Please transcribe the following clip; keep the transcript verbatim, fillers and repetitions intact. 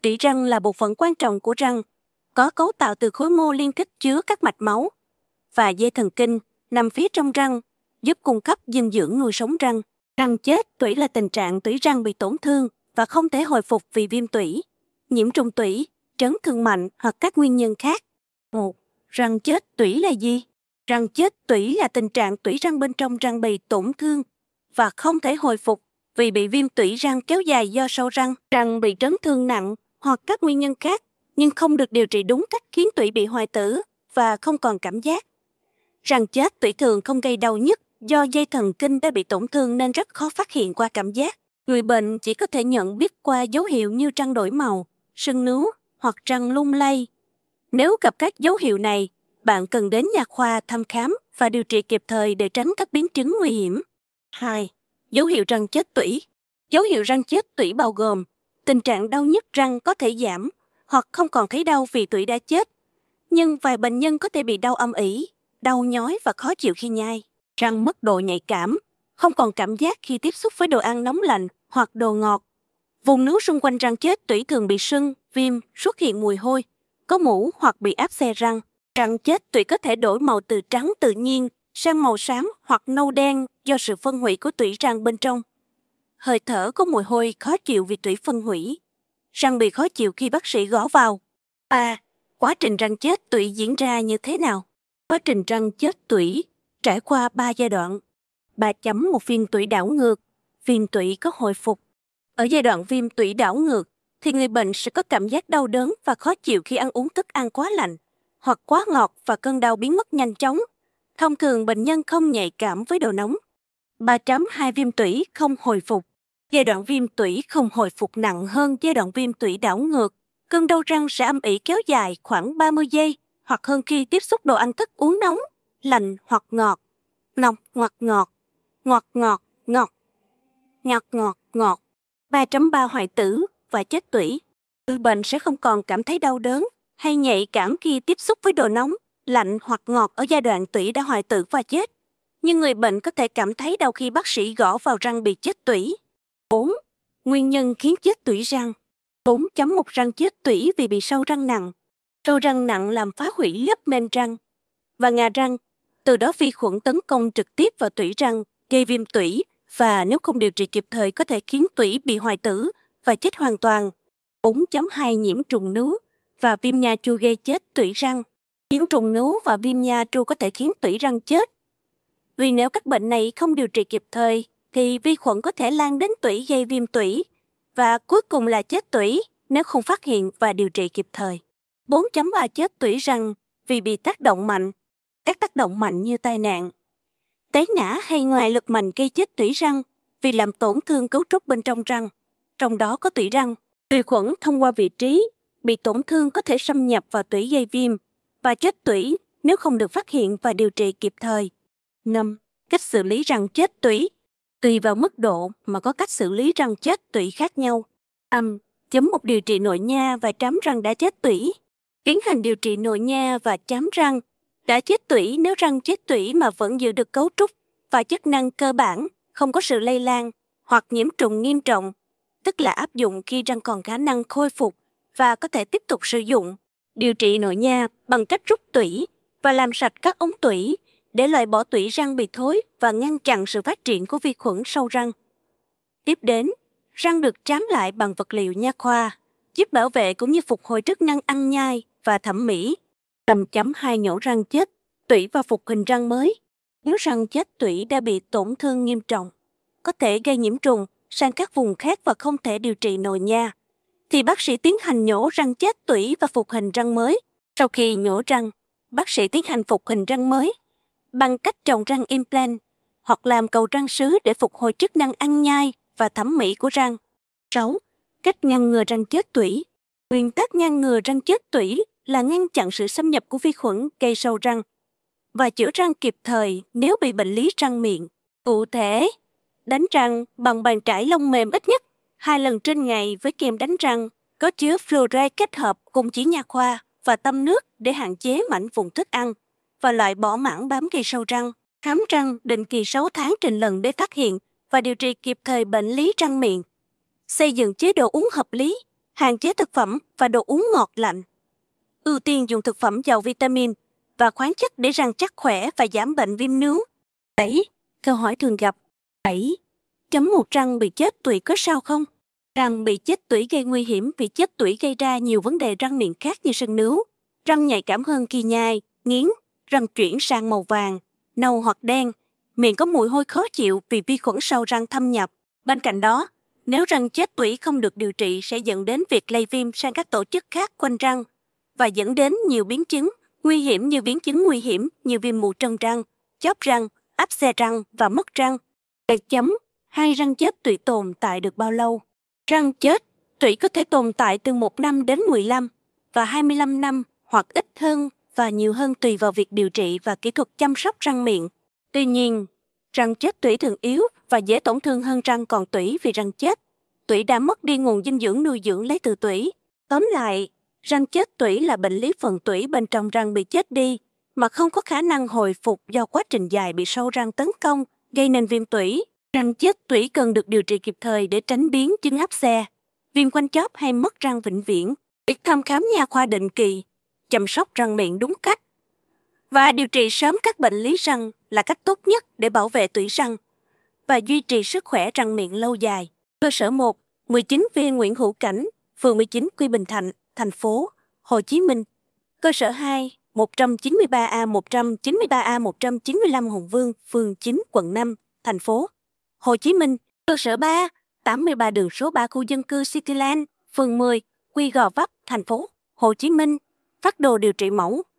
Tủy răng là bộ phận quan trọng của răng, có cấu tạo từ khối mô liên kết chứa các mạch máu và dây thần kinh nằm phía trong răng, giúp cung cấp dinh dưỡng nuôi sống răng. Răng chết tủy là tình trạng tủy răng bị tổn thương và không thể hồi phục vì viêm tủy, nhiễm trùng tủy, chấn thương mạnh hoặc các nguyên nhân khác. một. Răng chết tủy là gì? Răng chết tủy là tình trạng tủy răng bên trong răng bị tổn thương và không thể hồi phục vì bị viêm tủy răng kéo dài do sâu răng. Răng bị chấn thương nặng hoặc các nguyên nhân khác nhưng không được điều trị đúng cách khiến tủy bị hoại tử và không còn cảm giác. Răng chết tủy thường không gây đau nhức do dây thần kinh đã bị tổn thương nên rất khó phát hiện qua cảm giác. Người bệnh chỉ có thể nhận biết qua dấu hiệu như răng đổi màu, sưng nướu hoặc răng lung lay. Nếu gặp các dấu hiệu này, bạn cần đến nha khoa thăm khám và điều trị kịp thời để tránh các biến chứng nguy hiểm. hai. Dấu hiệu răng chết tủy. Dấu hiệu răng chết tủy bao gồm tình trạng đau nhức răng có thể giảm hoặc không còn thấy đau vì tủy đã chết. Nhưng vài bệnh nhân có thể bị đau âm ỉ, đau nhói và khó chịu khi nhai. Răng mất độ nhạy cảm, không còn cảm giác khi tiếp xúc với đồ ăn nóng lạnh hoặc đồ ngọt. Vùng nướu xung quanh răng chết tủy thường bị sưng, viêm, xuất hiện mùi hôi, có mủ hoặc bị áp xe răng. Răng chết tủy có thể đổi màu từ trắng tự nhiên sang màu xám hoặc nâu đen do sự phân hủy của tủy răng bên trong. Hơi thở có mùi hôi khó chịu vì tủy phân hủy. Răng bị khó chịu khi bác sĩ gõ vào. ba. Quá trình răng chết tủy diễn ra như thế nào? Quá trình răng chết tủy trải qua ba giai đoạn. ba chấm một viêm tủy đảo ngược, viêm tủy có hồi phục. Ở giai đoạn viêm tủy đảo ngược thì người bệnh sẽ có cảm giác đau đớn và khó chịu khi ăn uống thức ăn quá lạnh hoặc quá ngọt và cơn đau biến mất nhanh chóng. Thông thường bệnh nhân không nhạy cảm với đồ nóng. ba chấm hai viêm tủy không hồi phục. Giai đoạn viêm tủy không hồi phục nặng hơn giai đoạn viêm tủy đảo ngược. Cơn đau răng sẽ âm ỉ kéo dài khoảng ba mươi giây hoặc hơn khi tiếp xúc đồ ăn thức uống nóng, lạnh hoặc ngọt. Nóng hoặc ngọt, ngọt ngọt, ngọt, ngọt ngọt, ngọt. ba chấm ba hoại tử và chết tủy. Người bệnh sẽ không còn cảm thấy đau đớn hay nhạy cảm khi tiếp xúc với đồ nóng, lạnh hoặc ngọt ở giai đoạn tủy đã hoại tử và chết. Nhưng người bệnh có thể cảm thấy đau khi bác sĩ gõ vào răng bị chết tủy. bốn. Nguyên nhân khiến chết tủy răng. bốn chấm một răng chết tủy vì bị sâu răng nặng. Sâu răng nặng làm phá hủy lớp men răng và ngà răng, từ đó vi khuẩn tấn công trực tiếp vào tủy răng, gây viêm tủy và nếu không điều trị kịp thời có thể khiến tủy bị hoại tử và chết hoàn toàn. bốn chấm hai nhiễm trùng nướu và viêm nha chu gây chết tủy răng. Nhiễm trùng nướu và viêm nha chu có thể khiến tủy răng chết. Vì nếu các bệnh này không điều trị kịp thời thì vi khuẩn có thể lan đến tủy gây viêm tủy và cuối cùng là chết tủy nếu không phát hiện và điều trị kịp thời. bốn chấm ba chết tủy răng vì bị tác động mạnh. Các tác động mạnh như tai nạn, té ngã hay ngoại lực mạnh gây chết tủy răng vì làm tổn thương cấu trúc bên trong răng, trong đó có tủy răng. Vi khuẩn thông qua vị trí bị tổn thương có thể xâm nhập vào tủy gây viêm và chết tủy nếu không được phát hiện và điều trị kịp thời. năm. Cách xử lý răng chết tủy. Tùy vào mức độ mà có cách xử lý răng chết tủy khác nhau. Âm, chấm một điều trị nội nha và trám răng đã chết tủy. Tiến hành điều trị nội nha và trám răng đã chết tủy nếu răng chết tủy mà vẫn giữ được cấu trúc và chức năng cơ bản, không có sự lây lan hoặc nhiễm trùng nghiêm trọng, tức là áp dụng khi răng còn khả năng khôi phục và có thể tiếp tục sử dụng. Điều trị nội nha bằng cách rút tủy và làm sạch các ống tủy để loại bỏ tủy răng bị thối và ngăn chặn sự phát triển của vi khuẩn sâu răng. Tiếp đến, răng được trám lại bằng vật liệu nha khoa, giúp bảo vệ cũng như phục hồi chức năng ăn nhai và thẩm mỹ. năm chấm hai nhổ răng chết tủy và phục hình răng mới. Nếu răng chết tủy đã bị tổn thương nghiêm trọng, có thể gây nhiễm trùng sang các vùng khác và không thể điều trị nội nha, thì bác sĩ tiến hành nhổ răng chết tủy và phục hình răng mới. Sau khi nhổ răng, bác sĩ tiến hành phục hình răng mới bằng cách trồng răng implant hoặc làm cầu răng sứ để phục hồi chức năng ăn nhai và thẩm mỹ của răng. sáu. Cách ngăn ngừa răng chết tủy. Nguyên tắc ngăn ngừa răng chết tủy là ngăn chặn sự xâm nhập của vi khuẩn gây sâu răng và chữa răng kịp thời nếu bị bệnh lý răng miệng. Cụ thể, đánh răng bằng bàn trải lông mềm ít nhất hai lần trên ngày với kem đánh răng có chứa fluoride kết hợp cùng chỉ nha khoa và tăm nước để hạn chế mảnh vụn thức ăn và loại bỏ mảng bám gây sâu răng. Khám răng định kỳ sáu tháng trên lần để phát hiện và điều trị kịp thời bệnh lý răng miệng. Xây dựng chế độ uống hợp lý, hạn chế thực phẩm và đồ uống ngọt lạnh. Ưu tiên dùng thực phẩm giàu vitamin và khoáng chất để răng chắc khỏe và giảm bệnh viêm nướu. bảy. Câu hỏi thường gặp. bảy. Chấm một răng bị chết tủy có sao không? Răng bị chết tủy gây nguy hiểm vì chết tủy gây ra nhiều vấn đề răng miệng khác như sưng nướu, răng nhạy cảm hơn khi nhai, nghiến, răng chuyển sang màu vàng, nâu hoặc đen, miệng có mùi hôi khó chịu vì vi khuẩn sâu răng thâm nhập. Bên cạnh đó, nếu răng chết tủy không được điều trị sẽ dẫn đến việc lây viêm sang các tổ chức khác quanh răng và dẫn đến nhiều biến chứng nguy hiểm như biến chứng nguy hiểm như viêm mù trân răng, chóp răng, áp xe răng và mất răng. Gạch chấm, hai răng chết tủy tồn tại được bao lâu? Răng chết tủy có thể tồn tại từ một năm đến mười lăm và hai mươi lăm năm hoặc ít hơn và nhiều hơn tùy vào việc điều trị và kỹ thuật chăm sóc răng miệng. Tuy nhiên, răng chết tủy thường yếu và dễ tổn thương hơn răng còn tủy vì răng chết tủy đã mất đi nguồn dinh dưỡng nuôi dưỡng lấy từ tủy. Tóm lại, răng chết tủy là bệnh lý phần tủy bên trong răng bị chết đi mà không có khả năng hồi phục do quá trình dài bị sâu răng tấn công, gây nên viêm tủy. Răng chết tủy cần được điều trị kịp thời để tránh biến chứng áp xe, viêm quanh chóp hay mất răng vĩnh viễn. Việc thăm khám nha khoa định kỳ, chăm sóc răng miệng đúng cách và điều trị sớm các bệnh lý răng là cách tốt nhất để bảo vệ tủy răng và duy trì sức khỏe răng miệng lâu dài. Cơ sở một, mười chín V Nguyễn Hữu Cảnh, phường mười chín Quy Bình Thạnh, thành phố Hồ Chí Minh. Cơ sở hai, một trăm chín mươi ba A một trăm chín mươi ba A một trăm chín mươi lăm Hùng Vương, phường chín, quận năm, thành phố Hồ Chí Minh. Cơ sở ba, tám mươi ba đường số ba khu dân cư Cityland, phường mười, Quy Gò Vấp, thành phố Hồ Chí Minh. Phác đồ điều trị mẫu